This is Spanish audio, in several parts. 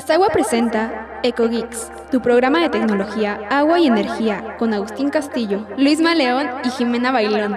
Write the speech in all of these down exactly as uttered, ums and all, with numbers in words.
Casagua presenta EcoGeeks, tu programa de tecnología, agua y energía, con Agustín Castillo, Luisma León y Jimena Bailón.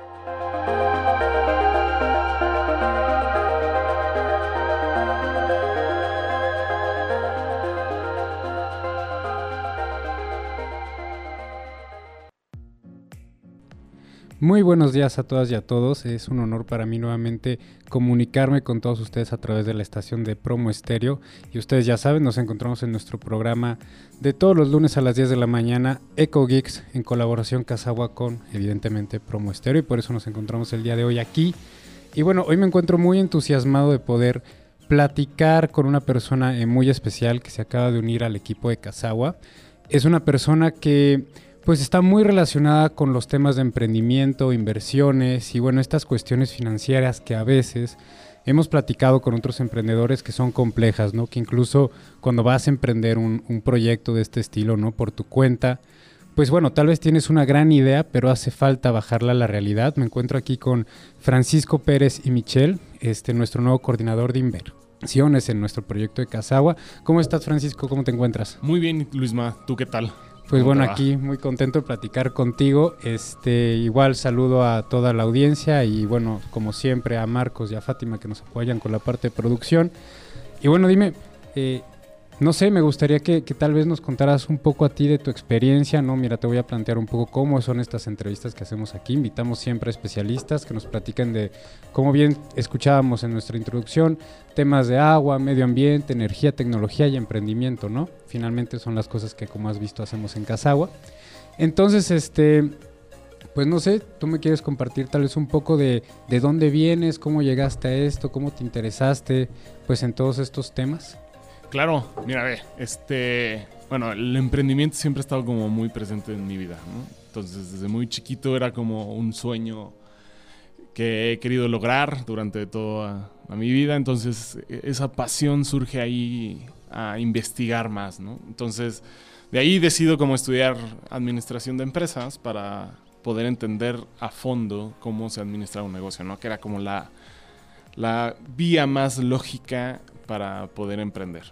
Muy buenos días a todas y a todos. Es un honor para mí nuevamente comunicarme con todos ustedes a través de la estación de Promo Estéreo. Y ustedes ya saben, nos encontramos en nuestro programa de todos los lunes a las diez de la mañana, EcoGeeks, en colaboración Casagua con, evidentemente, Promo Estéreo. Y por eso nos encontramos el día de hoy aquí. Y bueno, hoy me encuentro muy entusiasmado de poder platicar con una persona eh, muy especial que se acaba de unir al equipo de Casagua. Es una persona que pues está muy relacionada con los temas de emprendimiento, inversiones y bueno, estas cuestiones financieras que a veces hemos platicado con otros emprendedores que son complejas, ¿no? Que incluso cuando vas a emprender un, un proyecto de este estilo, ¿no? Por tu cuenta, pues bueno, tal vez tienes una gran idea, pero hace falta bajarla a la realidad. Me encuentro aquí con Francisco Pérez y Michelle, este, nuestro nuevo coordinador de inversiones en nuestro proyecto de Casagua. ¿Cómo estás, Francisco? ¿Cómo te encuentras? Muy bien, Luisma. ¿Tú qué tal? Pues bueno, aquí muy contento de platicar contigo. Este, igual saludo a toda la audiencia y bueno, como siempre a Marcos y a Fátima que nos apoyan con la parte de producción. Y bueno, dime, eh, no sé, me gustaría que, que tal vez nos contaras un poco a ti de tu experiencia, ¿no? Mira, te voy a plantear un poco cómo son estas entrevistas que hacemos aquí. Invitamos siempre a especialistas que nos platiquen de, como bien escuchábamos en nuestra introducción, temas de agua, medio ambiente, energía, tecnología y emprendimiento, ¿no? Finalmente son las cosas que, como has visto, hacemos en Casagua. Entonces, este, pues no sé, tú me quieres compartir tal vez un poco de, de dónde vienes, cómo llegaste a esto, cómo te interesaste, pues en todos estos temas. Claro, mira, ve, este, bueno, el emprendimiento siempre ha estado como muy presente en mi vida, ¿no? Entonces, desde muy chiquito era como un sueño que he querido lograr durante toda mi vida, entonces esa pasión surge ahí a investigar más, ¿no? Entonces, de ahí decido como estudiar administración de empresas para poder entender a fondo cómo se administra un negocio, ¿no? Que era como la, la vía más lógica para poder emprender,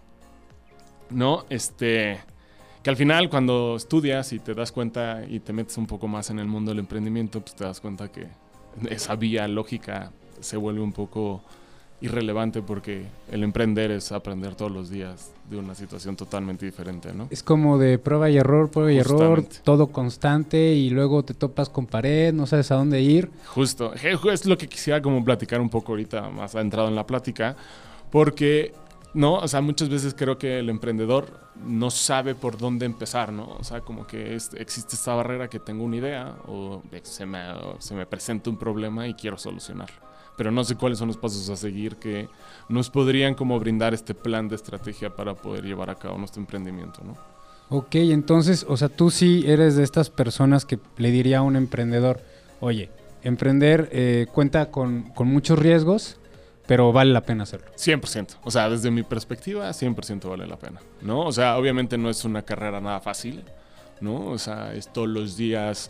¿no? Este, que al final cuando estudias y te das cuenta y te metes un poco más en el mundo del emprendimiento, pues te das cuenta que esa vía lógica se vuelve un poco irrelevante porque el emprender es aprender todos los días de una situación totalmente diferente, ¿no? Es como de prueba y error, prueba y Justamente. error, todo constante y luego te topas con pared, no sabes a dónde ir. Justo, es lo que quisiera como platicar un poco ahorita, más adentrado en la plática, porque, ¿no? O sea, muchas veces creo que el emprendedor no sabe por dónde empezar, ¿no? O sea, como que es, existe esta barrera que tengo una idea o se me, o se me presenta un problema y quiero solucionarlo. Pero no sé cuáles son los pasos a seguir que nos podrían como brindar este plan de estrategia para poder llevar a cabo nuestro emprendimiento, ¿no? Ok, entonces, o sea, tú sí eres de estas personas que le diría a un emprendedor, oye, emprender eh, cuenta con, con muchos riesgos, pero vale la pena hacerlo. cien por ciento. O sea, desde mi perspectiva, cien por ciento vale la pena, ¿no? O sea, obviamente no es una carrera nada fácil, ¿no? O sea, es todos los días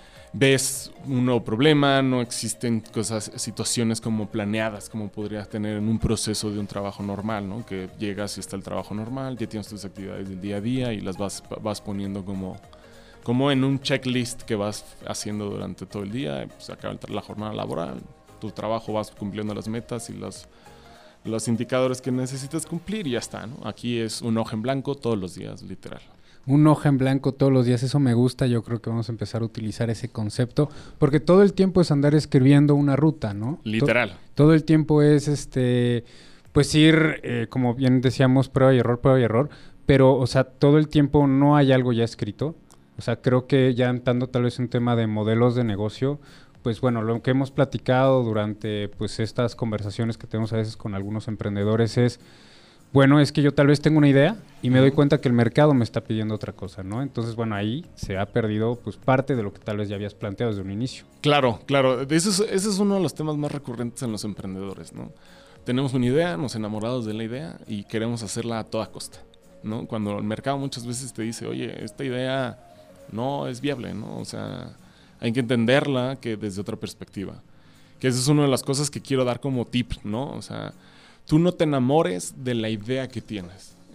ves un nuevo problema, no existen cosas, situaciones como planeadas, como podrías tener en un proceso de un trabajo normal, ¿no? Que llegas y está el trabajo normal, ya tienes tus actividades del día a día y las vas, vas poniendo como, como en un checklist que vas haciendo durante todo el día, pues acaba la jornada laboral, tu trabajo vas cumpliendo las metas y los, los indicadores que necesitas cumplir y ya está, ¿no? Aquí es un hoja en blanco todos los días, literal. Un hoja en blanco todos los días, eso me gusta, yo creo que vamos a empezar a utilizar ese concepto, porque todo el tiempo es andar escribiendo una ruta, ¿no? Literal. To- todo el tiempo es, este, pues ir, eh, como bien decíamos, prueba y error, prueba y error, pero, o sea, todo el tiempo no hay algo ya escrito, o sea, creo que ya entrando tal vez un tema de modelos de negocio, pues bueno, lo que hemos platicado durante, pues, estas conversaciones que tenemos a veces con algunos emprendedores es, bueno, es que yo tal vez tengo una idea y me doy cuenta que el mercado me está pidiendo otra cosa, ¿no? Entonces, bueno, ahí se ha perdido pues parte de lo que tal vez ya habías planteado desde un inicio. Claro, claro. Ese es, ese es uno de los temas más recurrentes en los emprendedores, ¿no? Tenemos una idea, nos enamoramos de la idea y queremos hacerla a toda costa, ¿no? Cuando el mercado muchas veces te dice, oye, esta idea no es viable, ¿no? O sea, hay que entenderla que desde otra perspectiva. Que esa es una de las cosas que quiero dar como tip, ¿no? O sea, tú no te enamores de la idea que tienes.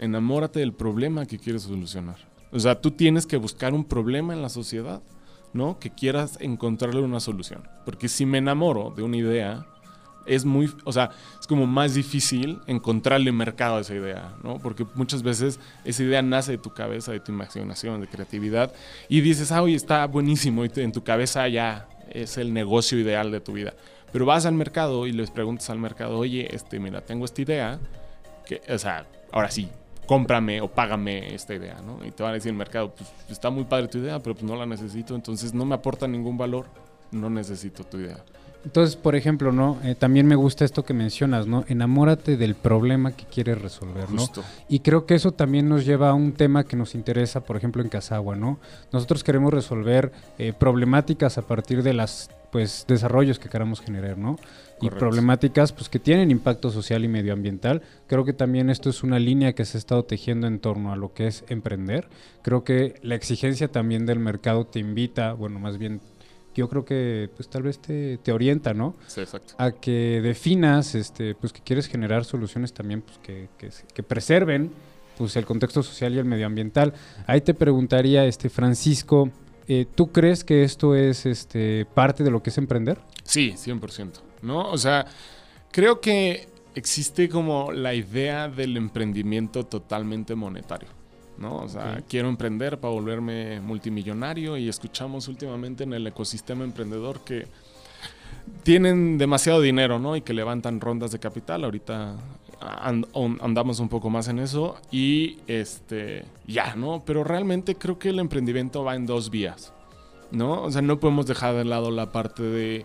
enamórate del problema que quieres solucionar. O sea, tú tienes que buscar un problema en la sociedad, ¿no? Que quieras encontrarle una solución. Porque si me enamoro de una idea, es muy, o sea, es como más difícil encontrarle mercado a esa idea, ¿no? Porque muchas veces esa idea nace de tu cabeza, de tu imaginación, de creatividad, y dices, ah, oye, está buenísimo, y te, en tu cabeza ya es el negocio ideal de tu vida. Pero vas al mercado y les preguntas al mercado, oye, este, mira, tengo esta idea, que, o sea, ahora sí, cómprame o págame esta idea, ¿no? Y te van a decir el mercado, pues está muy padre tu idea, pero pues no la necesito, entonces no me aporta ningún valor, no necesito tu idea. Entonces, por ejemplo, ¿no? Eh, también me gusta esto que mencionas, ¿no? Enamórate del problema que quieres resolver, ¿no? Justo. Y creo que eso también nos lleva a un tema que nos interesa, por ejemplo, en Casagua, ¿no? Nosotros queremos resolver eh, problemáticas a partir de las, pues, desarrollos que queramos generar, ¿no? Y Correcto. problemáticas, pues, que tienen impacto social y medioambiental. Creo que también esto es una línea que se ha estado tejiendo en torno a lo que es emprender. Creo que la exigencia también del mercado te invita, bueno, más bien yo creo que pues tal vez te, te orienta, ¿no? Sí, exacto. A que definas, este, pues que quieres generar soluciones también pues, que, que, que preserven pues, el contexto social y el medioambiental. Ahí te preguntaría, este, Francisco, eh, ¿tú crees que esto es este, parte de lo que es emprender? Sí, cien por ciento, ¿no? O sea, creo que existe como la idea del emprendimiento totalmente monetario, ¿no? O sea, okay. Quiero emprender para volverme multimillonario y escuchamos últimamente en el ecosistema emprendedor que tienen demasiado dinero, ¿no? Y que levantan rondas de capital. Ahorita and, andamos un poco más en eso y este, ya, ¿no? Pero realmente creo que el emprendimiento va en dos vías, ¿no? O sea, no podemos dejar de lado la parte de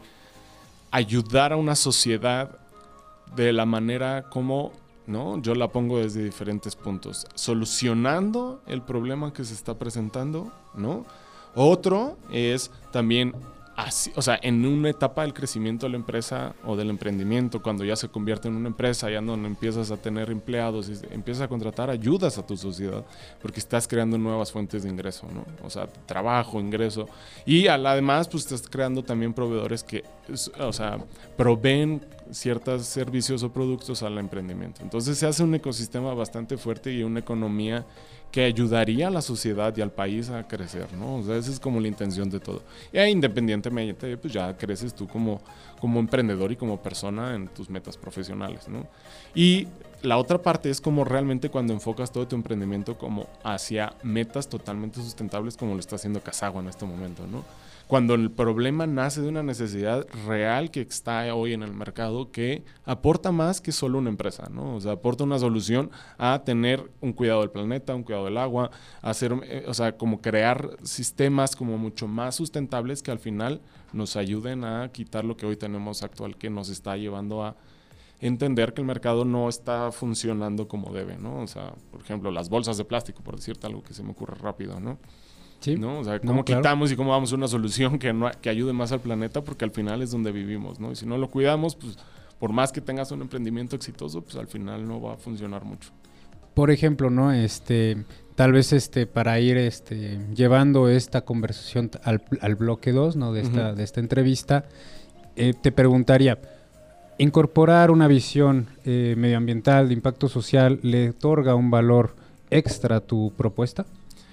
ayudar a una sociedad de la manera como, ¿no? Yo la pongo desde diferentes puntos, solucionando el problema que se está presentando, ¿no? Otro es también así, o sea, en una etapa del crecimiento de la empresa o del emprendimiento, cuando ya se convierte en una empresa, ya donde empiezas a tener empleados y empiezas a contratar, ayudas a tu sociedad porque estás creando nuevas fuentes de ingreso, ¿no? O sea, trabajo, ingreso, y además pues estás creando también proveedores que, o sea, proveen ciertos servicios o productos al emprendimiento. Entonces se hace un ecosistema bastante fuerte y una economía que ayudaría a la sociedad y al país a crecer, ¿no? O sea, esa es como la intención de todo. Y ahí, independientemente, pues ya creces tú como, como emprendedor y como persona en tus metas profesionales, ¿no? Y la otra parte es como realmente cuando enfocas todo tu emprendimiento como hacia metas totalmente sustentables, como lo está haciendo Casagua en este momento, ¿no? Cuando el problema nace de una necesidad real que está hoy en el mercado que aporta más que solo una empresa, ¿no? O sea, aporta una solución a tener un cuidado del planeta, un cuidado del agua, a hacer, eh, o sea, como crear sistemas como mucho más sustentables que al final nos ayuden a quitar lo que hoy tenemos actual que nos está llevando a entender que el mercado no está funcionando como debe, ¿no? O sea, por ejemplo, las bolsas de plástico, por decirte algo que se me ocurre rápido, ¿no? Sí. ¿No? O sea, cómo no, claro. quitamos y cómo damos una solución que, no, que ayude más al planeta, porque al final es donde vivimos, ¿no? Y si no lo cuidamos, pues por más que tengas un emprendimiento exitoso, pues al final no va a funcionar mucho. Por ejemplo, ¿no? Este, tal vez este, para ir este, llevando esta conversación al, al bloque dos, ¿no? De esta, uh-huh. de esta entrevista, eh, te preguntaría, ¿incorporar una visión eh, medioambiental de impacto social le otorga un valor extra a tu propuesta?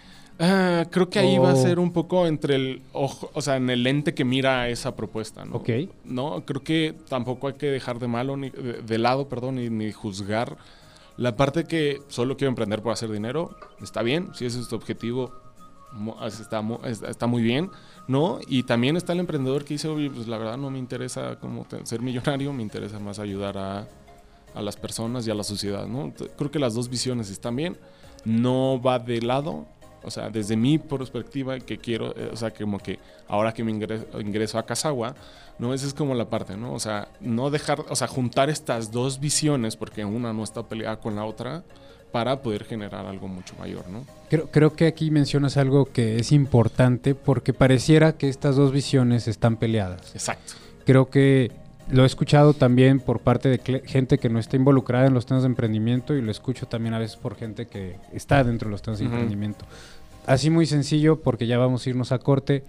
Uh, creo que ahí oh. va a ser un poco entre el ojo, o sea, en el lente que mira esa propuesta, ¿no? Okay. No, creo que tampoco hay que dejar de malo ni de, de lado, perdón, ni, ni juzgar la parte que solo quiero emprender por hacer dinero. Está bien, si ese es tu objetivo, está, está muy bien, ¿no? Y también está el emprendedor que dice, oye, pues la verdad no me interesa como ser millonario, me interesa más ayudar a, a las personas y a la sociedad, ¿no? Creo que las dos visiones están bien, no va de lado. O sea, desde mi perspectiva, que quiero, eh, o sea, como que ahora que me ingreso, ingreso a Casagua, ¿no? Esa es como la parte, ¿no? O sea, no dejar, o sea, juntar estas dos visiones, porque una no está peleada con la otra, para poder generar algo mucho mayor, ¿no? Creo, creo que aquí mencionas algo que es importante, porque pareciera que estas dos visiones están peleadas. Exacto. Creo que lo he escuchado también por parte de cl- gente que no está involucrada en los temas de emprendimiento y lo escucho también a veces por gente que está dentro de los temas de uh-huh. emprendimiento. Así muy sencillo, porque ya vamos a irnos a corte.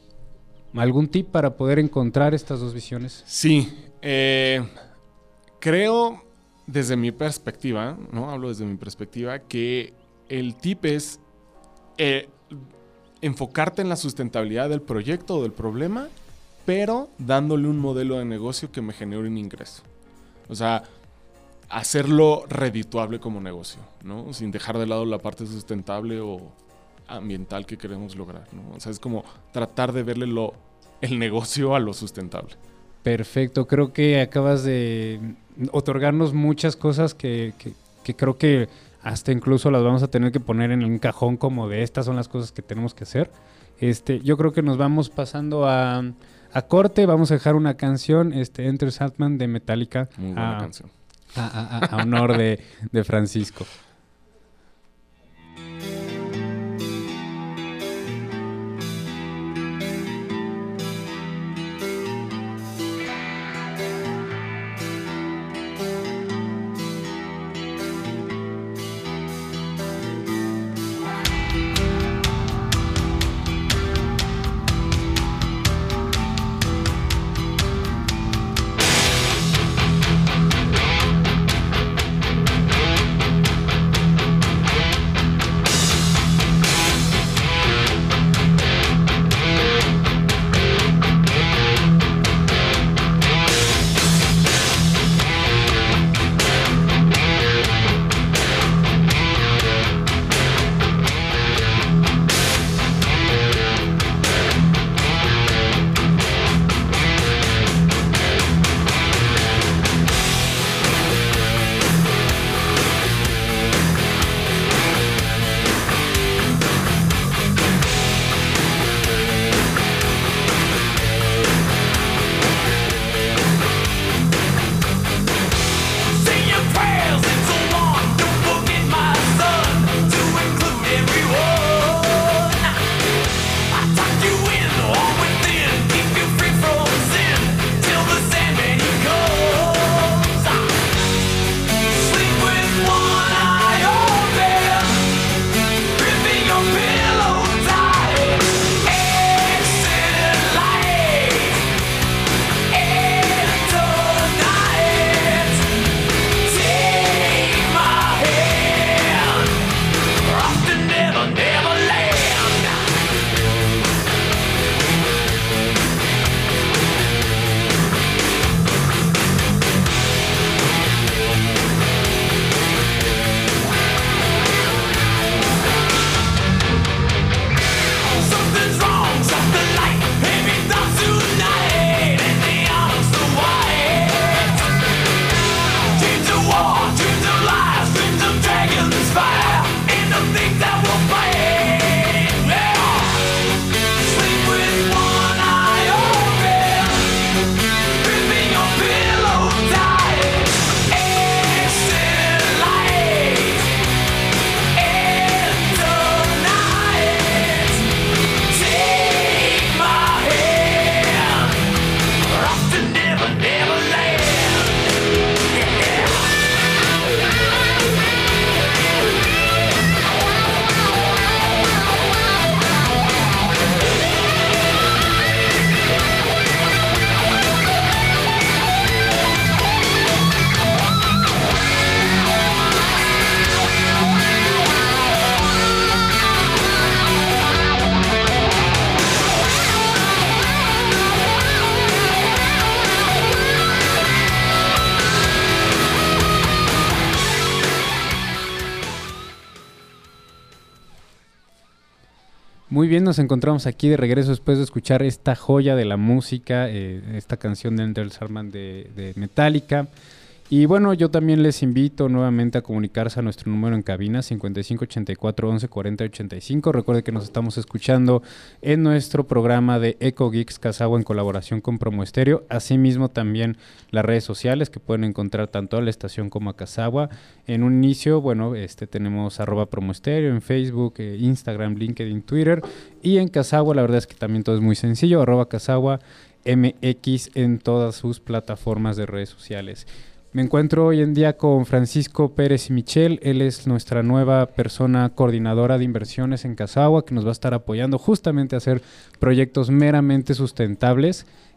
¿Algún tip para poder encontrar estas dos visiones? Sí, eh, creo desde mi perspectiva, ¿no? Hablo desde mi perspectiva, que el tip es eh, enfocarte en la sustentabilidad del proyecto o del problema, pero dándole un modelo de negocio que me genere un ingreso. O sea, hacerlo redituable como negocio, ¿no? Sin dejar de lado la parte sustentable o ambiental que queremos lograr, ¿no? O sea, es como tratar de verle lo, el negocio a lo sustentable. Perfecto, creo que acabas de otorgarnos muchas cosas que, que, que creo que hasta incluso las vamos a tener que poner en un cajón como de estas son las cosas que tenemos que hacer. Este, yo creo que nos vamos pasando a, a corte, vamos a dejar una canción, este, Enter Sandman de Metallica. Muy buena a, canción. A, a, a honor de, de Francisco. Muy bien, nos encontramos aquí de regreso después de escuchar esta joya de la música, eh, esta canción de Enter Sandman de, de Metallica. Y bueno, yo también les invito nuevamente a comunicarse a nuestro número en cabina cincuenta y cinco ochenta y cuatro once cuarenta ochenta y cinco. Recuerde que nos estamos escuchando en nuestro programa de Eco Geeks Kazagua en colaboración con Promo Estéreo. Asimismo también las redes sociales que pueden encontrar tanto a la estación como a Kazagua. En un inicio, bueno, este tenemos arroba Promo Estéreo en Facebook, eh, Instagram, LinkedIn, Twitter. Y en Kazagua la verdad es que también todo es muy sencillo, arroba Kazagua M X en todas sus plataformas de redes sociales. Me encuentro hoy en día con Francisco Pérez y Michel. Él es nuestra nueva persona coordinadora de inversiones en Kazagua, que nos va a estar apoyando justamente a hacer proyectos meramente sustentables.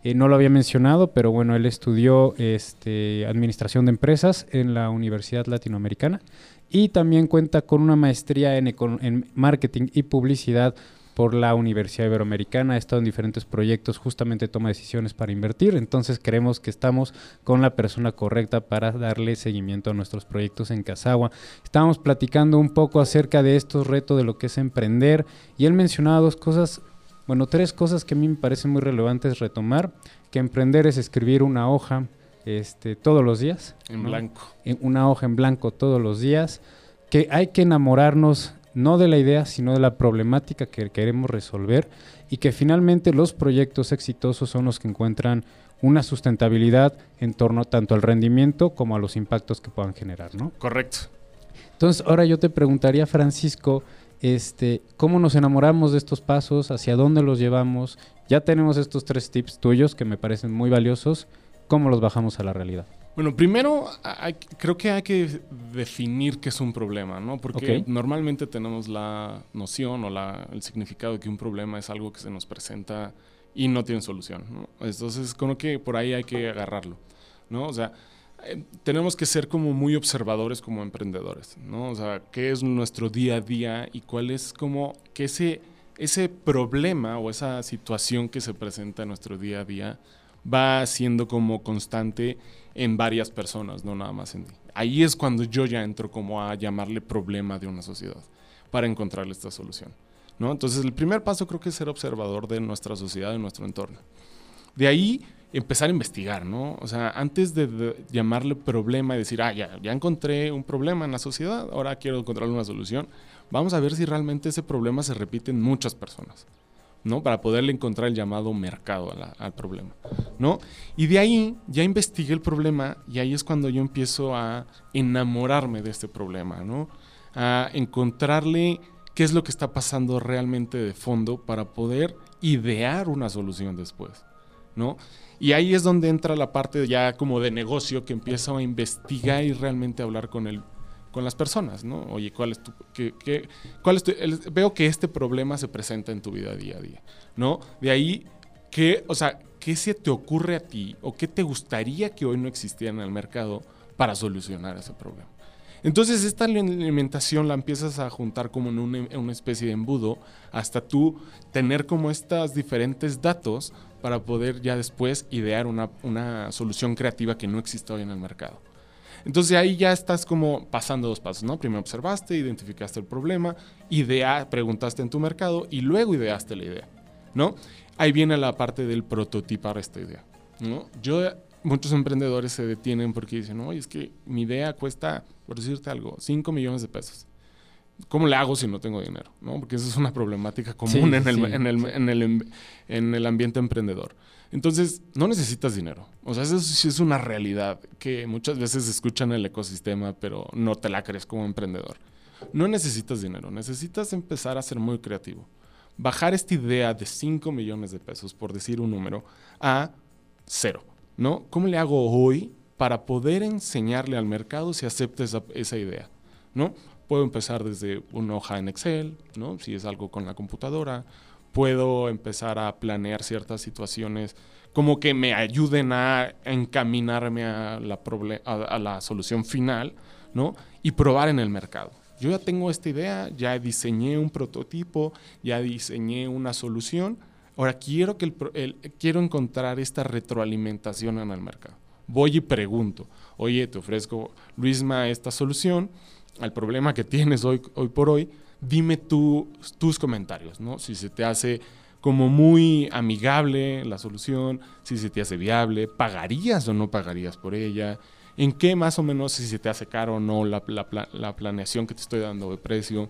Eh, no lo había mencionado, pero bueno, él estudió este, Administración de Empresas en la Universidad Latinoamericana y también cuenta con una maestría en, en Marketing y Publicidad por la Universidad Iberoamericana. Ha estado en diferentes proyectos, justamente toma decisiones para invertir, entonces creemos que estamos con la persona correcta para darle seguimiento a nuestros proyectos en Kazagua. Estábamos platicando un poco acerca de estos retos de lo que es emprender y él mencionaba dos cosas. Bueno, tres cosas que a mí me parecen muy relevantes retomar, que emprender es escribir una hoja este, todos los días. En ¿no? blanco. En una hoja en blanco todos los días, que hay que enamorarnos no de la idea, sino de la problemática que queremos resolver y que finalmente los proyectos exitosos son los que encuentran una sustentabilidad en torno tanto al rendimiento como a los impactos que puedan generar, ¿no? Correcto. Entonces, ahora yo te preguntaría, Francisco, Este, ¿cómo nos enamoramos de estos pasos? ¿Hacia dónde los llevamos? Ya tenemos estos tres tips tuyos que me parecen muy valiosos. ¿Cómo los bajamos a la realidad? Bueno, primero hay, creo que hay que definir qué es un problema, ¿no? Porque Okay. normalmente tenemos la noción o la, el significado de que un problema es algo que se nos presenta y no tiene solución, ¿no? Entonces, creo que por ahí hay que agarrarlo, ¿no? O sea, Eh, tenemos que ser como muy observadores como emprendedores, ¿no? O sea, qué es nuestro día a día y cuál es como que ese, ese problema o esa situación que se presenta en nuestro día a día va siendo como constante en varias personas, no nada más en ti. Ahí es cuando yo ya entro como a llamarle problema de una sociedad para encontrarle esta solución, ¿no? Entonces, el primer paso creo que es ser observador de nuestra sociedad, de nuestro entorno. De ahí empezar a investigar, ¿no? O sea, antes de, de llamarle problema y decir, ah, ya, ya encontré un problema en la sociedad, ahora quiero encontrarle una solución, vamos a ver si realmente ese problema se repite en muchas personas, ¿no? Para poderle encontrar el llamado mercado a la, al problema, ¿no? Y de ahí ya investigué el problema y ahí es cuando yo empiezo a enamorarme de este problema, ¿no? A encontrarle qué es lo que está pasando realmente de fondo para poder idear una solución después, ¿no? Y ahí es donde entra la parte ya como de negocio, que empiezo a investigar y realmente hablar con el, con las personas, ¿no? Oye, ¿cuál es tu, qué, qué, cuál es tu, el, veo que este problema se presenta en tu vida día a día, ¿no? De ahí, ¿qué, o sea, qué se te ocurre a ti o qué te gustaría que hoy no existiera en el mercado para solucionar ese problema? Entonces esta alimentación la empiezas a juntar como en una, en una especie de embudo hasta tú tener como estos diferentes datos para poder ya después idear una, una solución creativa que no existe hoy en el mercado. Entonces ahí ya estás como pasando dos pasos, ¿no? Primero observaste, identificaste el problema, idea, preguntaste en tu mercado y luego ideaste la idea, ¿no? Ahí viene la parte del prototipar esta idea, ¿no? Yo... Muchos emprendedores se detienen porque dicen, oye, es que mi idea cuesta, por decirte algo, cinco millones de pesos. ¿Cómo le hago si no tengo dinero? ¿No? Porque esa es una problemática común sí, en, el, sí, en, el, sí. en, el, en el ambiente emprendedor. Entonces, no necesitas dinero. O sea, eso sí es una realidad que muchas veces escuchan en el ecosistema, pero no te la crees como emprendedor. No necesitas dinero, necesitas empezar a ser muy creativo. Bajar esta idea de cinco millones de pesos, por decir un número, a cero. ¿No? ¿Cómo le hago hoy para poder enseñarle al mercado si acepta esa, esa idea? ¿No? Puedo empezar desde una hoja en Excel, ¿no? Si es algo con la computadora. Puedo empezar a planear ciertas situaciones como que me ayuden a encaminarme a la, proble- a, a la solución final, ¿no? Y probar en el mercado. Yo ya tengo esta idea, ya diseñé un prototipo, ya diseñé una solución. Ahora quiero, que el, el, quiero encontrar esta retroalimentación en el mercado. Voy y pregunto, oye, te ofrezco, Luisma, esta solución al problema que tienes hoy, hoy por hoy, dime tú, tus comentarios, ¿no? Si se te hace como muy amigable la solución, si se te hace viable, ¿pagarías o no pagarías por ella? ¿En qué más o menos si se te hace caro o no la, la, la planeación que te estoy dando de precio?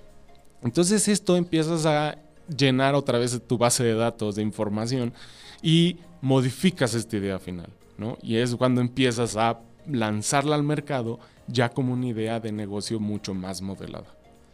Entonces esto empiezas a llenar otra vez tu base de datos de información y modificas esta idea final, ¿no? Y es cuando empiezas a lanzarla al mercado ya como una idea de negocio mucho más modelada.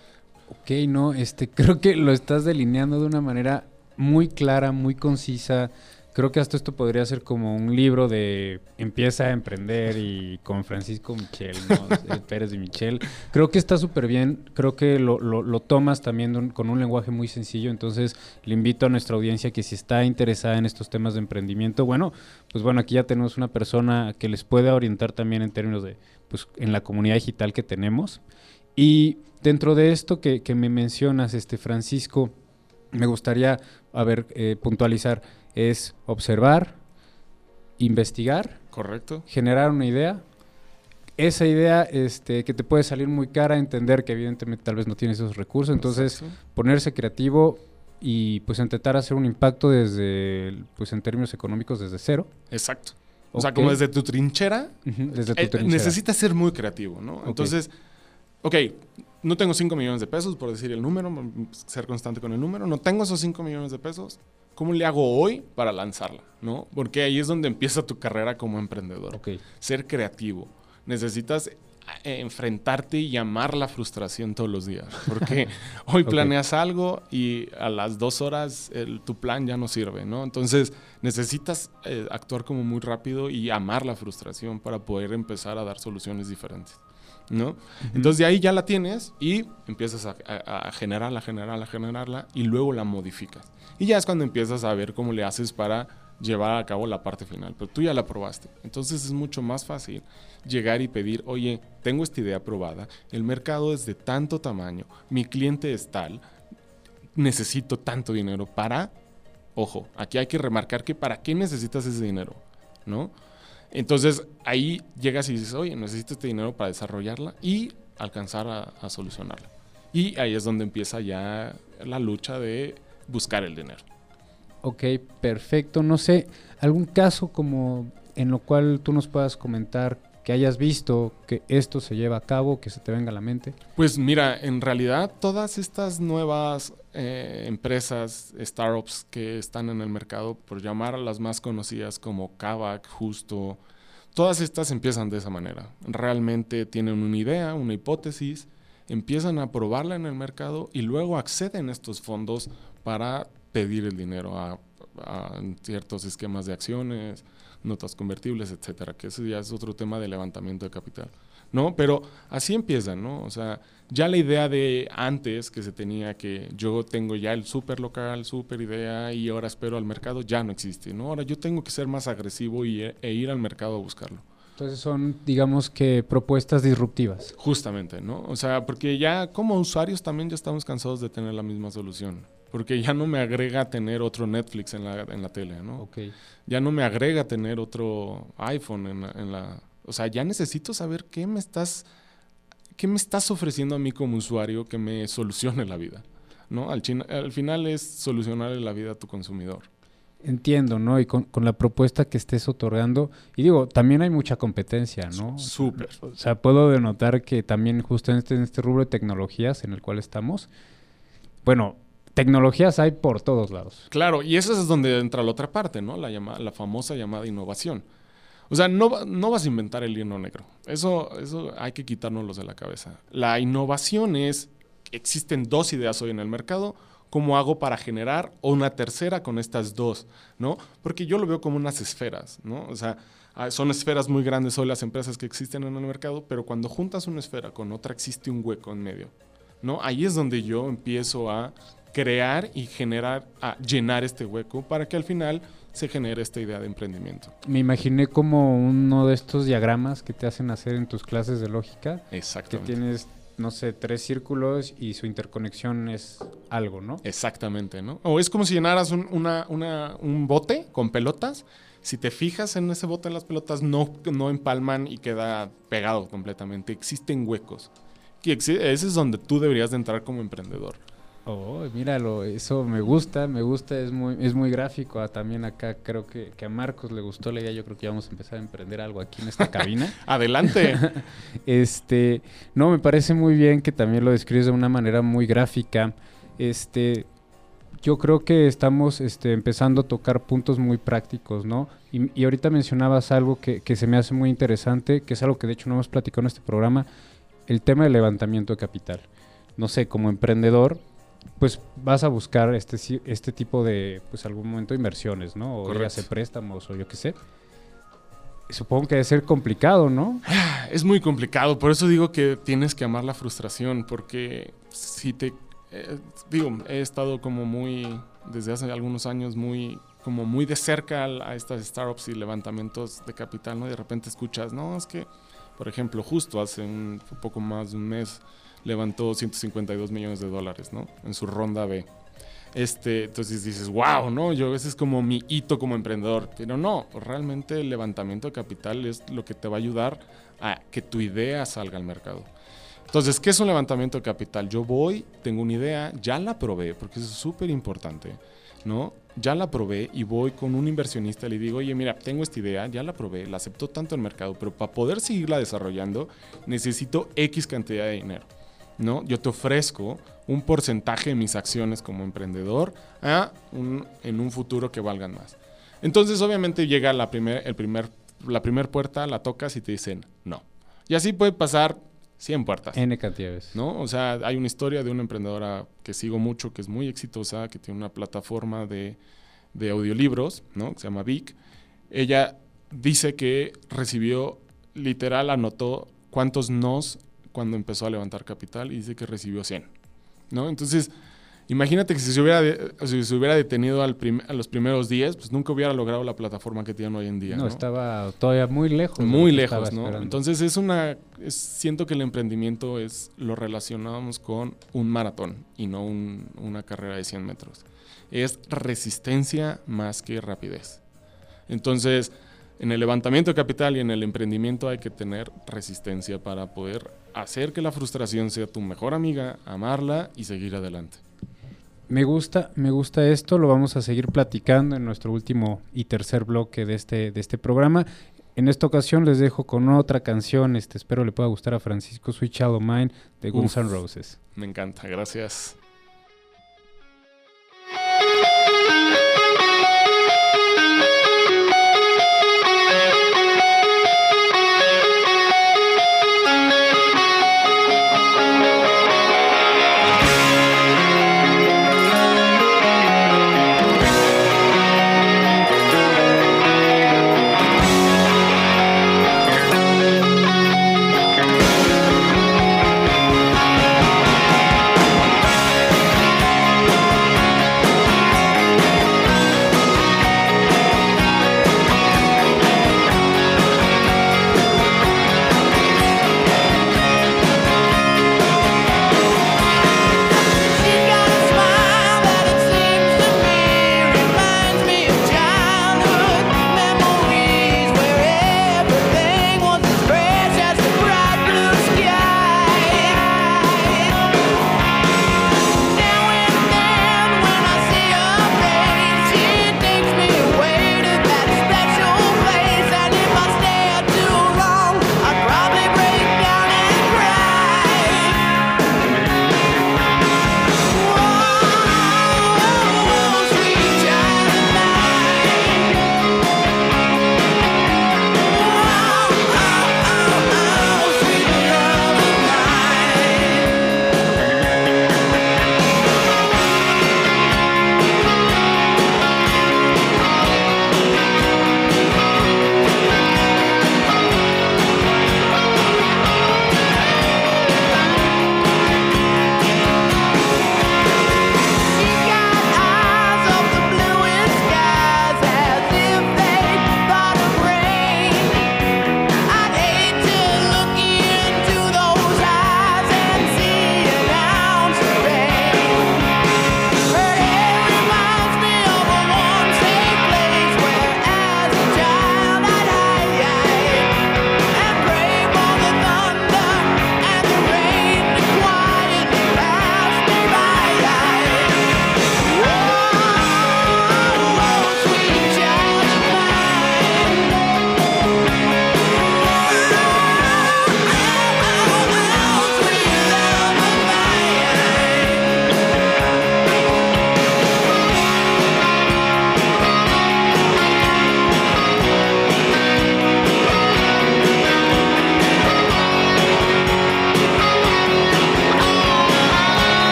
Ok, no, este, creo que lo estás delineando de una manera muy clara, muy concisa. creo que hasta esto podría ser como un libro de empieza a emprender y con Francisco Michel, ¿no? Pérez de Michel. Creo que está súper bien, creo que lo, lo, lo tomas también un, con un lenguaje muy sencillo, entonces le invito a nuestra audiencia que si está interesada en estos temas de emprendimiento, bueno, pues bueno, aquí ya tenemos una persona que les puede orientar también en términos de, pues en la comunidad digital que tenemos. Y dentro de esto que, que me mencionas, este Francisco, me gustaría, a ver, eh, puntualizar, es observar, investigar, correcto, generar una idea. Esa idea este, que te puede salir muy cara, entender que evidentemente tal vez no tienes esos recursos, entonces exacto, ponerse creativo y pues intentar hacer un impacto desde, pues en términos económicos, desde cero. Exacto. O okay, sea, como desde tu trinchera, uh-huh, desde tu eh, trinchera. Necesitas ser muy creativo, ¿no? Okay. Entonces, ok, no tengo cinco millones de pesos, por decir el número, ser constante con el número, no tengo esos cinco millones de pesos, ¿cómo le hago hoy para lanzarla? ¿No? Porque ahí es donde empieza tu carrera como emprendedor. Okay. Ser creativo. Necesitas eh, enfrentarte y amar la frustración todos los días. Porque hoy okay, planeas algo y a las dos horas el, tu plan ya no sirve, ¿no? Entonces necesitas eh, actuar como muy rápido y amar la frustración para poder empezar a dar soluciones diferentes, ¿no? Uh-huh. Entonces de ahí ya la tienes y empiezas a, a, a generarla, generarla, generarla y luego la modificas. Y ya es cuando empiezas a ver cómo le haces para llevar a cabo la parte final, pero tú ya la probaste. Entonces es mucho más fácil llegar y pedir, oye, tengo esta idea probada, el mercado es de tanto tamaño, mi cliente es tal, necesito tanto dinero para, ojo, aquí hay que remarcar que para qué necesitas ese dinero, ¿no? Entonces ahí llegas y dices, oye, necesito este dinero para desarrollarla y alcanzar a, a solucionarla. Y ahí es donde empieza ya la lucha de buscar el dinero. Ok, perfecto. No sé, algún caso como en lo cual tú nos puedas comentar que hayas visto que esto se lleva a cabo, que se te venga a la mente. Pues mira, en realidad todas estas nuevas eh, empresas, startups que están en el mercado, por llamar a las más conocidas como Kavak, Justo, todas estas empiezan de esa manera. Realmente tienen una idea, una hipótesis, empiezan a probarla en el mercado y luego acceden a estos fondos para pedir el dinero a, a ciertos esquemas de acciones, notas convertibles, etcétera, que ese ya es otro tema de levantamiento de capital, ¿no? Pero así empiezan, ¿no? O sea, ya la idea de antes que se tenía que yo tengo ya el súper local, súper idea y ahora espero al mercado, ya no existe, ¿no? Ahora yo tengo que ser más agresivo y, e ir al mercado a buscarlo. Entonces son, digamos que, propuestas disruptivas. Justamente, ¿no? O sea, porque ya como usuarios también ya estamos cansados de tener la misma solución. Porque ya no me agrega tener otro Netflix en la, en la tele, ¿no? Okay. Ya no me agrega tener otro iPhone en la, en la... O sea, ya necesito saber qué me estás, qué me estás ofreciendo a mí como usuario que me solucione la vida, ¿no? Al, china, al final es solucionarle la vida a tu consumidor. Entiendo, ¿no? Y con, con la propuesta que estés otorgando, y digo, también hay mucha competencia, ¿no? Súper. O sea, puedo denotar que también justo en este, en este rubro de tecnologías en el cual estamos, bueno, tecnologías hay por todos lados. Claro, y eso es donde entra la otra parte, ¿no? La, llama, la famosa llamada innovación. O sea, no, no vas a inventar el hilo negro. Eso, eso hay que quitárnoslo de la cabeza. La innovación es, existen dos ideas hoy en el mercado, ¿cómo hago para generar una tercera con estas dos, ¿no? Porque yo lo veo como unas esferas, ¿no? O sea, son esferas muy grandes hoy las empresas que existen en el mercado, pero cuando juntas una esfera con otra existe un hueco en medio, ¿no? Ahí es donde yo empiezo a crear y generar, a llenar este hueco para que al final se genere esta idea de emprendimiento. Me imaginé como uno de estos diagramas que te hacen hacer en tus clases de lógica. Exactamente. Que tienes, no sé, tres círculos y su interconexión es algo, ¿no? Exactamente, ¿no? O es como si llenaras un, una, una, un bote con pelotas. Si te fijas en ese bote, las pelotas no, no empalman y queda pegado completamente. Existen huecos. Y ese es donde tú deberías de entrar como emprendedor. Oh, míralo, eso me gusta, me gusta, es muy, es muy gráfico. Ah, también acá creo que, que a Marcos le gustó la idea, yo creo que ya vamos a empezar a emprender algo aquí en esta cabina. Adelante. Este, no, me parece muy bien que también lo describes de una manera muy gráfica. Este, yo creo que estamos este, empezando a tocar puntos muy prácticos, ¿no? Y, y ahorita mencionabas algo que, que se me hace muy interesante, que es algo que de hecho no hemos platicado en este programa, el tema del levantamiento de capital. No sé, como emprendedor, pues vas a buscar este, si- este tipo de, pues algún momento inversiones, ¿no? O Correcto. ya sea préstamos o yo qué sé. Supongo que debe ser complicado, ¿no? Es muy complicado, por eso digo que tienes que amar la frustración, porque si te... eh, digo, he estado como muy, desde hace algunos años, muy como muy de cerca a, a estas startups y levantamientos de capital, ¿no? Y de repente escuchas, no, es que, por ejemplo, justo hace un poco más de un mes levantó ciento cincuenta y dos millones de dólares, ¿no? En su ronda B. Este, entonces dices, wow, ¿no? Yo ese es como mi hito como emprendedor. Pero no, realmente el levantamiento de capital es lo que te va a ayudar a que tu idea salga al mercado. Entonces, ¿qué es un levantamiento de capital? Yo voy, tengo una idea, ya la probé, porque eso es súper importante, ¿no? Ya la probé y voy con un inversionista y le digo, oye, mira, tengo esta idea, ya la probé, la aceptó tanto el mercado, pero para poder seguirla desarrollando necesito X cantidad de dinero, ¿no? Yo te ofrezco un porcentaje de mis acciones como emprendedor a un, en un futuro que valgan más. Entonces, obviamente, llega la primer, el primer, la primer puerta, la tocas y te dicen no. Y así puede pasar cien puertas. N cantidades. ¿No? O sea, hay una historia de una emprendedora que sigo mucho, que es muy exitosa, que tiene una plataforma de, de audiolibros, ¿no? Que se llama Vic. Ella dice que recibió, literal, anotó cuántos nos cuando empezó a levantar capital y dice que recibió cien, ¿no? Entonces, imagínate que si se hubiera, de, si se hubiera detenido al prim, a los primeros diez, pues nunca hubiera logrado la plataforma que tienen hoy en día. No, ¿no? Estaba todavía muy lejos. Muy de lejos, ¿no? Entonces es una, es, siento que el emprendimiento es, lo relacionamos con un maratón y no un, una carrera de cien metros. Es resistencia más que rapidez. Entonces, en el levantamiento de capital y en el emprendimiento hay que tener resistencia para poder hacer que la frustración sea tu mejor amiga, amarla y seguir adelante. Me gusta, me gusta esto, lo vamos a seguir platicando en nuestro último y tercer bloque de este, de este programa. En esta ocasión les dejo con otra canción, este, espero le pueda gustar a Francisco, Sweet Child O' Mine de Guns N' Roses. Me encanta, gracias.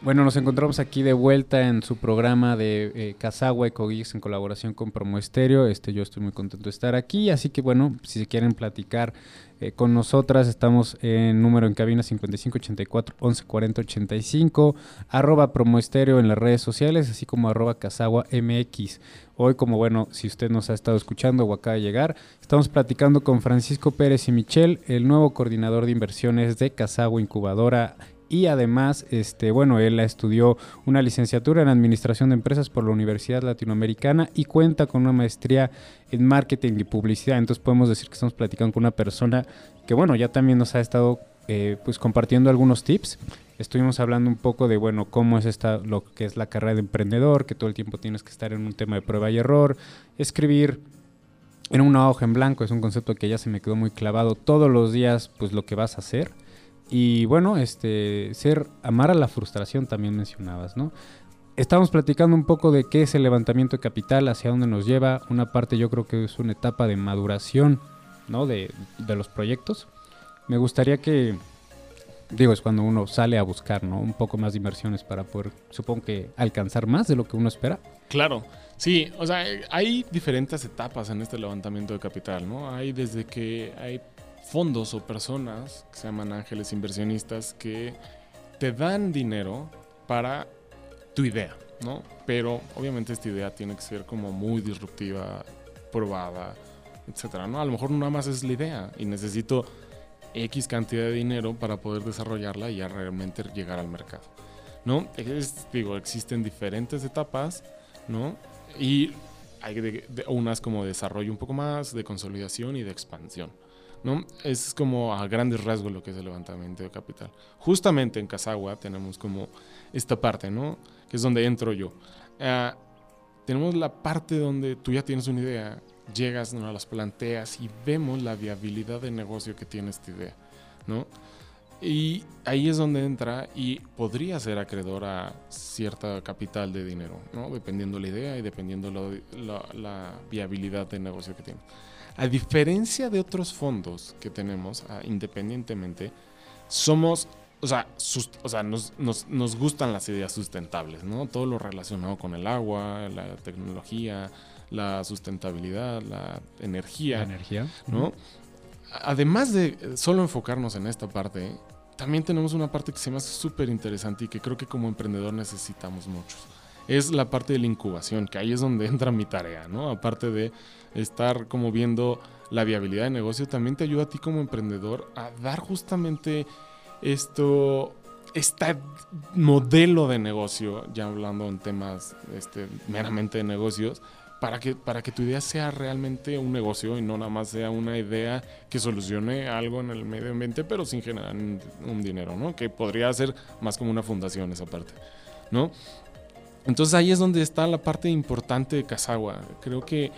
Bueno, nos encontramos aquí de vuelta en su programa de eh, Kazagua EcoGeeks en colaboración con Promo Estéreo. Este, yo estoy muy contento de estar aquí, así que bueno, si se quieren platicar eh, con nosotras, estamos en número en cabina cincuenta y cinco ochenta y cuatro once cuarenta ochenta y cinco, arroba Promo Estéreo en las redes sociales, así como arroba Kazagua M X. Hoy, como bueno, si usted nos ha estado escuchando o acaba de llegar, estamos platicando con Francisco Pérez y Michelle, el nuevo coordinador de inversiones de Kazagua Incubadora. Y además, este, bueno, él estudió una licenciatura en Administración de Empresas por la Universidad Latinoamericana y cuenta con una maestría en Marketing y Publicidad. Entonces podemos decir que estamos platicando con una persona que, bueno, ya también nos ha estado eh, pues compartiendo algunos tips. Estuvimos hablando un poco de, bueno, cómo es esta, lo que es la carrera de emprendedor, que todo el tiempo tienes que estar en un tema de prueba y error, escribir en una hoja en blanco, es un concepto que ya se me quedó muy clavado, todos los días, pues lo que vas a hacer. Y bueno, este, ser, amar a la frustración también mencionabas, ¿no? Estamos platicando un poco de qué es el levantamiento de capital, hacia dónde nos lleva. Una parte yo creo que es una etapa de maduración, ¿no? De, de los proyectos. Me gustaría que, digo, es cuando uno sale a buscar, ¿no? Un poco más de inversiones para poder, supongo que, alcanzar más de lo que uno espera. Claro, sí, o sea, hay diferentes etapas en este levantamiento de capital, ¿no? Hay desde que hay fondos o personas que se llaman ángeles inversionistas que te dan dinero para tu idea, ¿no? Pero obviamente esta idea tiene que ser como muy disruptiva, probada, etcétera, ¿no? A lo mejor nada más es la idea y necesito X cantidad de dinero para poder desarrollarla y ya realmente llegar al mercado, ¿no? Es, digo, existen diferentes etapas, ¿no? Y hay de, de, unas como desarrollo un poco más, de consolidación y de expansión, ¿no? Es como a grandes rasgos lo que es el levantamiento de capital. Justamente en Kazagua tenemos como esta parte, ¿no? Que es donde entro yo. Uh, tenemos la parte donde tú ya tienes una idea, llegas, ¿no? Las planteas y vemos la viabilidad de negocio que tiene esta idea, ¿no? Y ahí es donde entra y podría ser acreedor a cierta capital de dinero, ¿no? Dependiendo la idea y dependiendo lo, la, la viabilidad de negocio que tiene. A diferencia de otros fondos que tenemos uh, independientemente, somos, o sea, sust- o sea nos, nos, nos gustan las ideas sustentables, ¿no? Todo lo relacionado con el agua, la tecnología, la sustentabilidad, la energía. La energía. ¿No? Uh-huh. Además de solo enfocarnos en esta parte, también tenemos una parte que se me hace súper interesante y que creo que como emprendedor necesitamos mucho. Es la parte de la incubación, que ahí es donde entra mi tarea, ¿no? Aparte de estar como viendo la viabilidad de negocio, también te ayuda a ti como emprendedor a dar justamente esto, este modelo de negocio, ya hablando en temas este, meramente de negocios, para que, para que tu idea sea realmente un negocio y no nada más sea una idea que solucione algo en el medio ambiente, pero sin generar un, un dinero, ¿no? Que podría ser más como una fundación esa parte, ¿no? Entonces ahí es donde está la parte importante de Kazagua. Creo que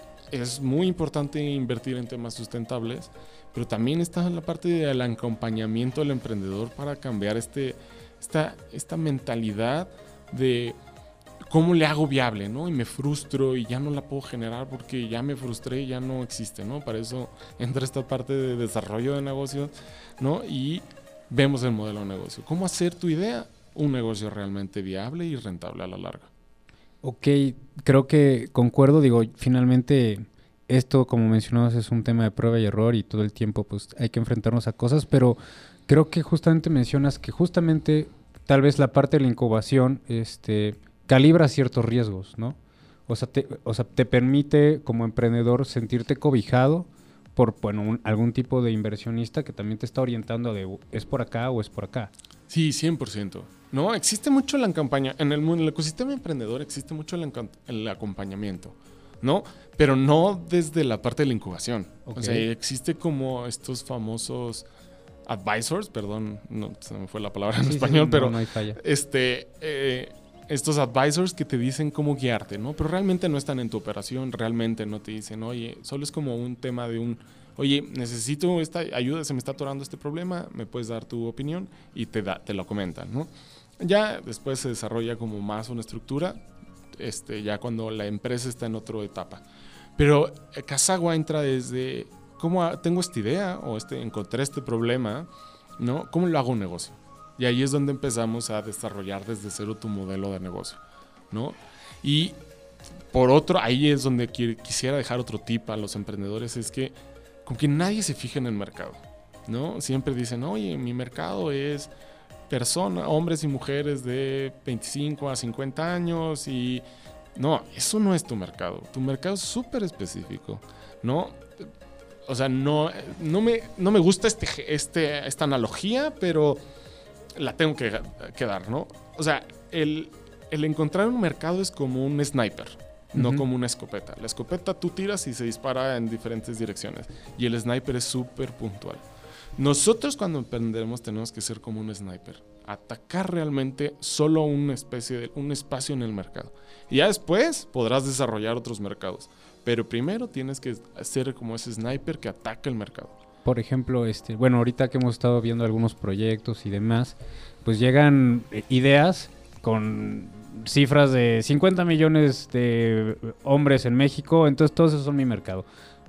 es muy importante invertir en temas sustentables, pero también está la parte del acompañamiento del emprendedor para cambiar este, esta, esta mentalidad de cómo le hago viable, ¿no? Y me frustro y ya no la puedo generar porque ya me frustré y ya no existe, ¿no? Para eso entra esta parte de desarrollo de negocios, ¿no? Y vemos el modelo de negocio. ¿Cómo hacer tu idea un negocio realmente viable y rentable a la larga? Ok, creo que concuerdo, digo, finalmente esto, como mencionabas, es un tema de prueba y error y todo el tiempo pues hay que enfrentarnos a cosas, pero creo que justamente mencionas que justamente tal vez la parte de la incubación este, calibra ciertos riesgos, ¿no? O sea, te, o sea, te permite como emprendedor sentirte cobijado por bueno, un, algún tipo de inversionista que también te está orientando de es por acá o es por acá. Sí, cien por ciento. No, existe mucho el campaña en el, en el ecosistema emprendedor existe mucho el, el acompañamiento, ¿no? Pero no desde la parte de la incubación. Okay. O sea, existe como estos famosos advisors, perdón, no se me fue la palabra en sí, español, sí, pero no, no hay falla. Este, eh, estos advisors que te dicen cómo guiarte, ¿no? Pero realmente no están en tu operación, realmente no te dicen, oye, solo es como un tema de un oye, necesito esta ayuda, se me está atorando este problema, me puedes dar tu opinión y te, da, te lo comentan, ¿no? Ya después se desarrolla como más una estructura, este, ya cuando la empresa está en otra etapa. Pero Kazagua entra desde, ¿cómo tengo esta idea o este, encontré este problema, ¿no? ¿Cómo lo hago un negocio? Y ahí es donde empezamos a desarrollar desde cero tu modelo de negocio, ¿no? Y por otro, ahí es donde quisiera dejar otro tip a los emprendedores, es que con que nadie se fije en el mercado, ¿no? Siempre dicen, oye, mi mercado es personas, hombres y mujeres de veinticinco a cincuenta años y... No, eso no es tu mercado. Tu mercado es súper específico, ¿no? O sea, no, no, me, no me gusta este, este, esta analogía, pero la tengo que, que dar, ¿no? O sea, el, el encontrar un mercado es como un sniper, uh-huh. no como una escopeta. La escopeta tú tiras y se dispara en diferentes direcciones. Y el sniper es súper puntual. Nosotros cuando emprendemos tenemos que ser como un sniper. Atacar realmente solo una especie de, un espacio en el mercado. Y ya después podrás desarrollar otros mercados. Pero primero tienes que ser como ese sniper que ataca el mercado. Por ejemplo, este, bueno, ahorita que hemos estado viendo algunos proyectos y demás, pues llegan ideas con cifras de cincuenta millones de hombres en México, entonces todos esos son mi mercado.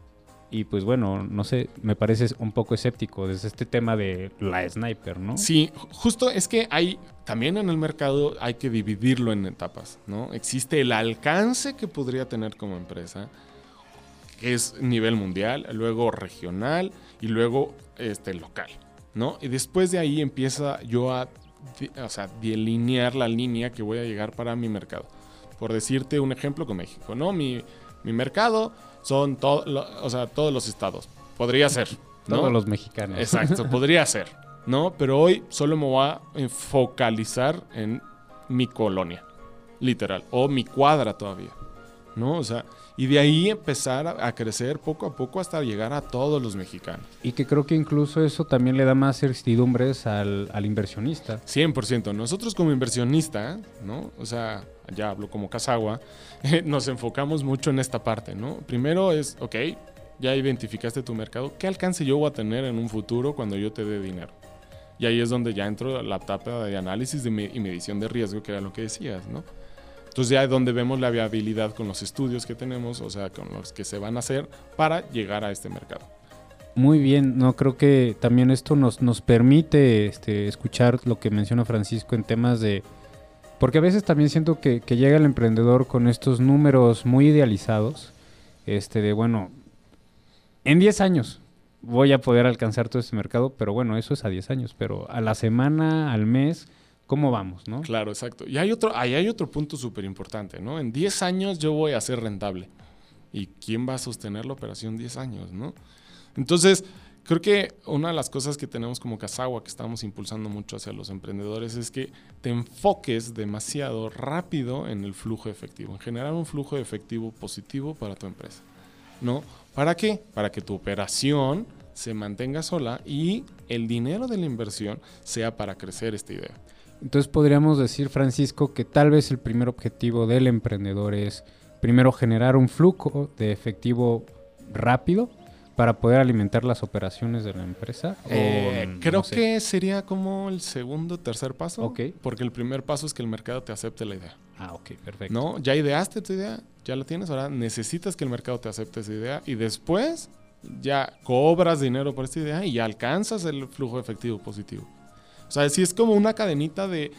Y pues bueno, no sé, me parece un poco escéptico desde este tema de la sniper, ¿no? Sí, justo es que hay, también en el mercado hay que dividirlo en etapas, ¿no? Existe el alcance que podría tener como empresa, que es nivel mundial, luego regional y luego este, local, ¿no? Y después de ahí empieza yo a, o sea, delinear la línea que voy a llegar para mi mercado. Por decirte un ejemplo con México, ¿no? Mi, mi mercado son to- lo, o sea, todos los estados. Podría ser, ¿no? Todos los mexicanos. Exacto, podría ser, ¿no? Pero hoy solo me voy a focalizar en mi colonia, literal, o mi cuadra todavía, ¿no? O sea, y de ahí empezar a, a crecer poco a poco hasta llegar a todos los mexicanos. Y que creo que incluso eso también le da más certidumbres al, al inversionista. cien por ciento. Nosotros como inversionista, ¿no? O sea, ya hablo como Kazagua, eh, nos enfocamos mucho en esta parte, ¿no? Primero es, ok, ya identificaste tu mercado, ¿qué alcance yo voy a tener en un futuro cuando yo te dé dinero? Y ahí es donde ya entro la etapa de análisis de me- y medición de riesgo, que era lo que decías, ¿no? Entonces ya es donde vemos la viabilidad con los estudios que tenemos, o sea, con los que se van a hacer para llegar a este mercado. Muy bien, no creo que también esto nos, nos permite este, escuchar lo que menciona Francisco en temas de... Porque a veces también siento que, que llega el emprendedor con estos números muy idealizados, este de bueno, en diez años voy a poder alcanzar todo este mercado, pero bueno, eso es a diez años, pero a la semana, al mes... ¿Cómo vamos, no? Claro, exacto. Y hay otro, ahí hay otro punto súper importante, ¿no? En diez años yo voy a ser rentable. ¿Y quién va a sostener la operación diez años, no? Entonces, creo que una de las cosas que tenemos como Kazagua, que estamos impulsando mucho hacia los emprendedores, es que te enfoques demasiado rápido en el flujo efectivo, en generar un flujo de efectivo positivo para tu empresa, ¿no? ¿Para qué? Para que tu operación se mantenga sola y el dinero de la inversión sea para crecer esta idea. Entonces podríamos decir, Francisco, que tal vez el primer objetivo del emprendedor es primero generar un flujo de efectivo rápido para poder alimentar las operaciones de la empresa. Eh, o, creo no sé. que sería como el segundo o tercer paso. Ok. Porque el primer paso es que el mercado te acepte la idea. Ah, ok, perfecto. ¿No? Ya ideaste tu idea, ya la tienes, ahora necesitas que el mercado te acepte esa idea y después ya cobras dinero por esta idea y ya alcanzas el flujo efectivo positivo. O sea, sí es como una cadenita de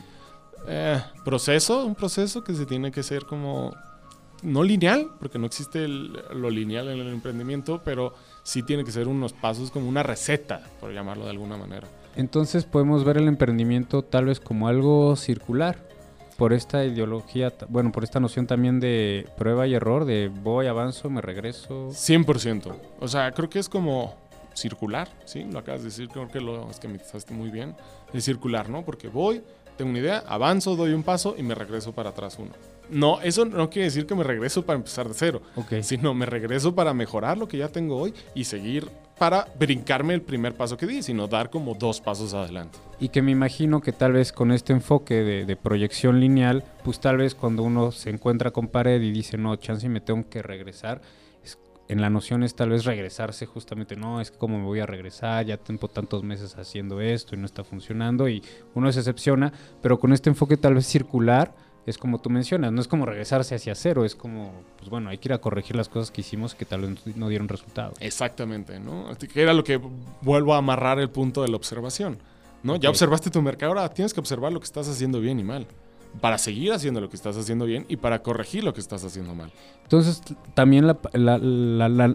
eh, proceso, un proceso que se tiene que ser como no lineal, porque no existe el, lo lineal en el emprendimiento, pero sí tiene que ser unos pasos como una receta, por llamarlo de alguna manera. Entonces podemos ver el emprendimiento tal vez como algo circular, por esta ideología, bueno, por esta noción también de prueba y error, de voy, avanzo, me regreso. cien por ciento. O sea, creo que es como circular, ¿sí? Lo acabas de decir, creo que lo esquematizaste muy bien. Es circular, ¿no? Porque voy, tengo una idea, avanzo, doy un paso y me regreso para atrás uno. No, eso no quiere decir que me regreso para empezar de cero, Okay. sino me regreso para mejorar lo que ya tengo hoy y seguir para brincarme el primer paso que di, sino dar como dos pasos adelante. Y que me imagino que tal vez con este enfoque de, de proyección lineal, pues tal vez cuando uno se encuentra con pared y dice, no, chance me tengo que regresar, es, en la noción es tal vez regresarse justamente, no, es que cómo me voy a regresar, ya tengo tantos meses haciendo esto y no está funcionando y uno se decepciona, pero con este enfoque tal vez circular, es como tú mencionas, no es como regresarse hacia cero, es como, pues bueno, hay que ir a corregir las cosas que hicimos que tal vez no dieron resultado. Exactamente, ¿no? Que era lo que vuelvo a amarrar el punto de la observación, ¿no? Okay. Ya observaste tu mercado, ahora tienes que observar lo que estás haciendo bien y mal. Para seguir haciendo lo que estás haciendo bien y para corregir lo que estás haciendo mal. Entonces, también la, la, la, la,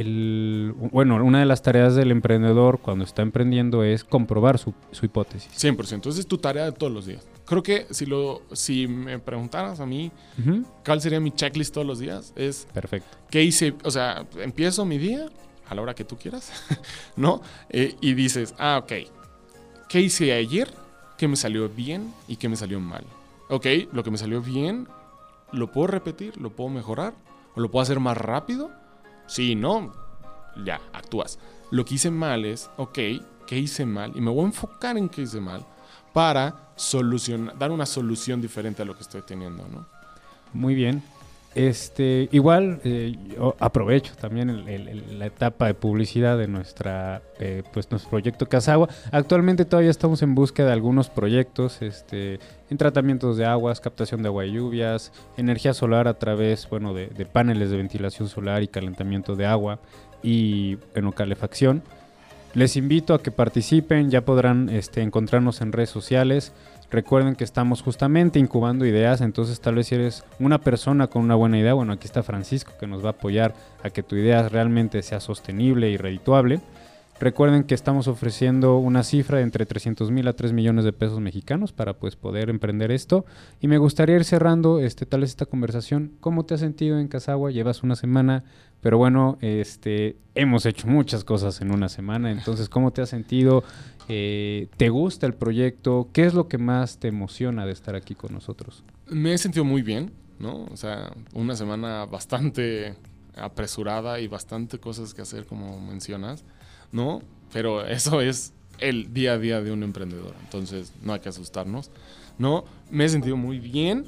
el, bueno, una de las tareas del emprendedor cuando está emprendiendo es comprobar su, su hipótesis. cien por ciento. Esa es tu tarea de todos los días. Creo que si, lo, si me preguntaras a mí, uh-huh. ¿cuál sería mi checklist todos los días? Es, perfecto. ¿Qué hice? O sea, empiezo mi día a la hora que tú quieras, ¿no? Eh, y dices, ah, ok, ¿qué hice ayer? ¿Qué me salió bien y qué me salió mal? Ok, lo que me salió bien, ¿lo puedo repetir? ¿Lo puedo mejorar? ¿O lo puedo hacer más rápido? Sí, no, ya, actúas. Lo que hice mal es, ok, ¿qué hice mal? Y me voy a enfocar en qué hice mal para solucionar, dar una solución diferente a lo que estoy teniendo, ¿no? Muy bien. Este, igual, eh, yo aprovecho también el, el, la etapa de publicidad de nuestra, eh, pues nuestro proyecto Casagua. Actualmente todavía estamos en búsqueda de algunos proyectos, este, en tratamientos de aguas, captación de agua y lluvias, energía solar a través, bueno, de, de paneles de ventilación solar y calentamiento de agua y, bueno, calefacción. Les invito a que participen, ya podrán este, encontrarnos en redes sociales. Recuerden que estamos justamente incubando ideas, entonces tal vez si eres una persona con una buena idea, bueno, aquí está Francisco que nos va a apoyar a que tu idea realmente sea sostenible y redituable. Recuerden que estamos ofreciendo una cifra de entre trescientos mil a tres millones de pesos mexicanos para pues poder emprender esto. Y me gustaría ir cerrando este, tal vez esta conversación. ¿Cómo te has sentido en Casagua? Llevas una semana, pero bueno, este, hemos hecho muchas cosas en una semana. Entonces, ¿cómo te has sentido? Eh, ¿Te gusta el proyecto? ¿Qué es lo que más te emociona de estar aquí con nosotros? Me he sentido muy bien, ¿no? O sea, una semana bastante apresurada y bastante cosas que hacer, como mencionas, ¿no? Pero eso es el día a día de un emprendedor, entonces no hay que asustarnos, ¿no? Me he sentido muy bien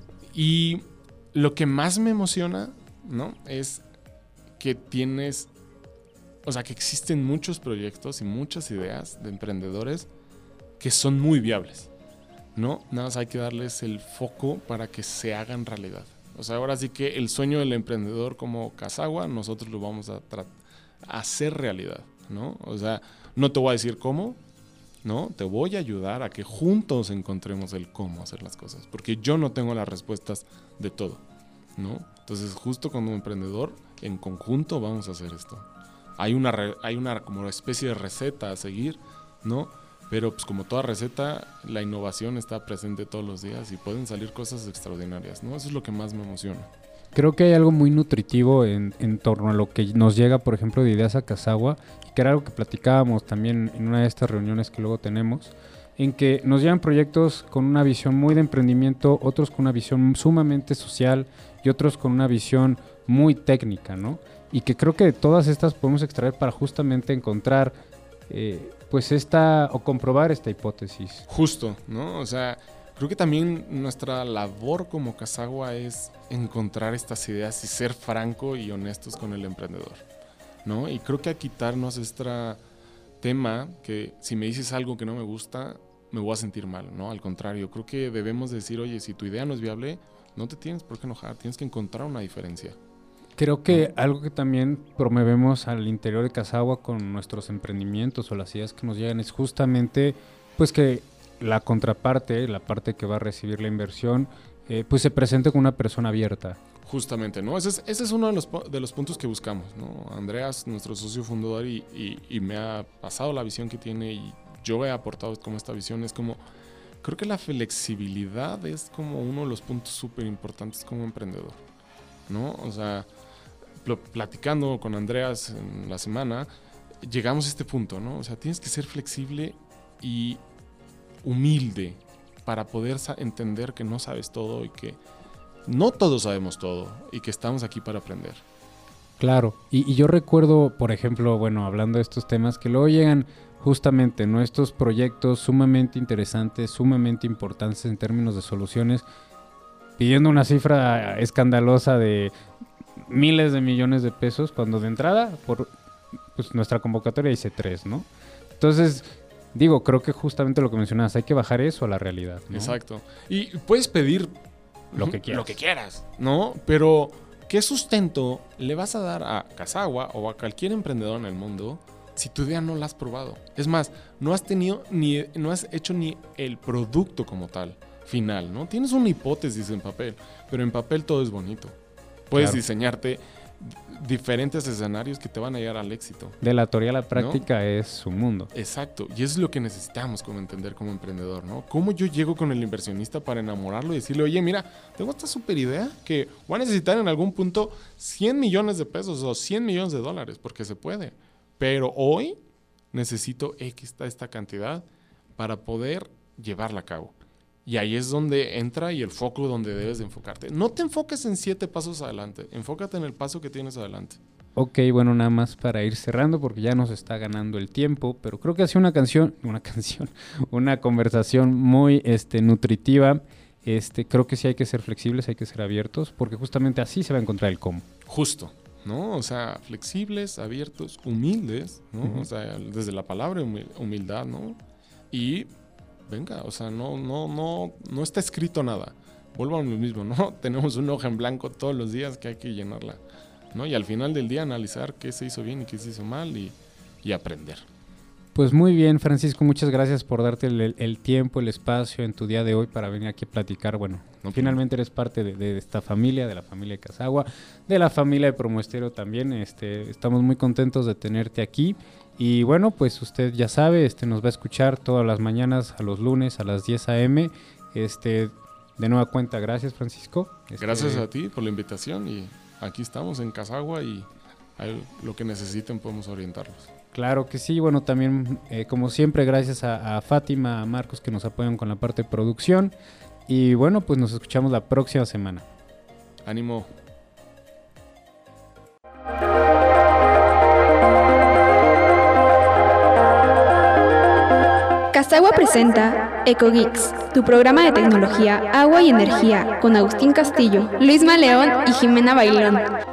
y lo que más me emociona, ¿no? Es que tienes, o sea, que existen muchos proyectos y muchas ideas de emprendedores que son muy viables, ¿no? Nada más hay que darles el foco para que se hagan realidad. O sea, ahora sí que el sueño del emprendedor como Casagua, nosotros lo vamos a, tra- a hacer realidad, ¿no? O sea, no te voy a decir cómo, ¿no? Te voy a ayudar a que juntos encontremos el cómo hacer las cosas, porque yo no tengo las respuestas de todo, ¿no? Entonces, justo como emprendedor, en conjunto vamos a hacer esto. Hay una, re- hay una como especie de receta a seguir, ¿no? Pero pues como toda receta, la innovación está presente todos los días y pueden salir cosas extraordinarias, ¿no? Eso es lo que más me emociona. Creo que hay algo muy nutritivo en, en torno a lo que nos llega, por ejemplo, de Ideas a Casagua, y que era algo que platicábamos también en una de estas reuniones que luego tenemos, en que nos llegan proyectos con una visión muy de emprendimiento, otros con una visión sumamente social y otros con una visión muy técnica, ¿no? Y que creo que de todas estas podemos extraer para justamente encontrar, eh, pues esta, o comprobar esta hipótesis. Justo, ¿no? O sea, creo que también nuestra labor como Casagua es encontrar estas ideas y ser franco y honestos con el emprendedor, ¿no? Y creo que a quitarnos este tema que si me dices algo que no me gusta, me voy a sentir mal, ¿no? Al contrario, creo que debemos decir, oye, si tu idea no es viable, no te tienes por qué enojar, tienes que encontrar una diferencia. Creo que algo que también promovemos al interior de Casagua con nuestros emprendimientos o las ideas que nos llegan es justamente pues que la contraparte, la parte que va a recibir la inversión, eh, pues se presente con una persona abierta. Justamente, ¿no? Ese es, ese es uno de los, de los puntos que buscamos, ¿no? Andreas, nuestro socio fundador, y, y, y me ha pasado la visión que tiene y yo he aportado como esta visión, es como, creo que la flexibilidad es como uno de los puntos súper importantes como emprendedor, ¿no? O sea, platicando con Andreas en la semana, llegamos a este punto, ¿no? O sea, tienes que ser flexible y humilde para poder sa- entender que no sabes todo y que no todos sabemos todo y que estamos aquí para aprender. Claro, y, y yo recuerdo, por ejemplo, bueno, hablando de estos temas, que luego llegan justamente, ¿no? Estos proyectos sumamente interesantes, sumamente importantes en términos de soluciones, pidiendo una cifra escandalosa de miles de millones de pesos, cuando de entrada, por pues, nuestra convocatoria dice tres, ¿no? Entonces, digo, creo que justamente lo que mencionabas, hay que bajar eso a la realidad, ¿no? Exacto. Y puedes pedir lo que quieras, lo que quieras, ¿no? Pero ¿qué sustento le vas a dar a Casagua o a cualquier emprendedor en el mundo si tu idea no la has probado? Es más, no has tenido ni, no has hecho ni el producto como tal, final, ¿no? Tienes una hipótesis en papel, pero en papel todo es bonito. Puedes claro. diseñarte diferentes escenarios que te van a llevar al éxito. De la teoría a la práctica, ¿no? Es un mundo. Exacto, y eso es lo que necesitamos como entender como emprendedor, ¿no? ¿Cómo yo llego con el inversionista para enamorarlo y decirle, oye, mira, tengo esta super idea que voy a necesitar en algún punto cien millones de pesos o cien millones de dólares, porque se puede, pero hoy necesito X, esta cantidad para poder llevarla a cabo. Y ahí es donde entra y el foco donde debes de enfocarte. No te enfoques en siete pasos adelante, enfócate en el paso que tienes adelante. Ok, bueno, nada más para ir cerrando porque ya nos está ganando el tiempo, pero creo que ha sido una canción, una canción, una conversación muy este, nutritiva. Este, creo que sí hay que ser flexibles, hay que ser abiertos, porque justamente así se va a encontrar el cómo. Justo, ¿no? O sea, flexibles, abiertos, humildes, ¿no? Uh-huh. O sea, desde la palabra humildad, ¿no? Y venga, o sea, no, no, no, no está escrito nada. Vuelvo a lo mismo, ¿no? Tenemos una hoja en blanco todos los días que hay que llenarla, ¿no? Y al final del día analizar qué se hizo bien y qué se hizo mal y, y aprender. Pues muy bien, Francisco, muchas gracias por darte el, el tiempo, el espacio en tu día de hoy para venir aquí a platicar. Bueno, no, finalmente eres parte de, de esta familia, de la familia de Casagua, de la familia de Promo Estéreo también. Este, estamos muy contentos de tenerte aquí. Y bueno, pues usted ya sabe, este nos va a escuchar todas las mañanas, a los lunes a las diez a eme. Este, de nueva cuenta, gracias, Francisco. Este, gracias a ti por la invitación y aquí estamos en Casagua y ahí, lo que necesiten podemos orientarlos. Claro que sí, bueno, también eh, como siempre gracias a, a Fátima, a Marcos que nos apoyan con la parte de producción y bueno, pues nos escuchamos la próxima semana. Ánimo. Casagua presenta EcoGeeks, tu programa de tecnología, agua y energía, con Agustín Castillo, Luisma León y Jimena Bailón.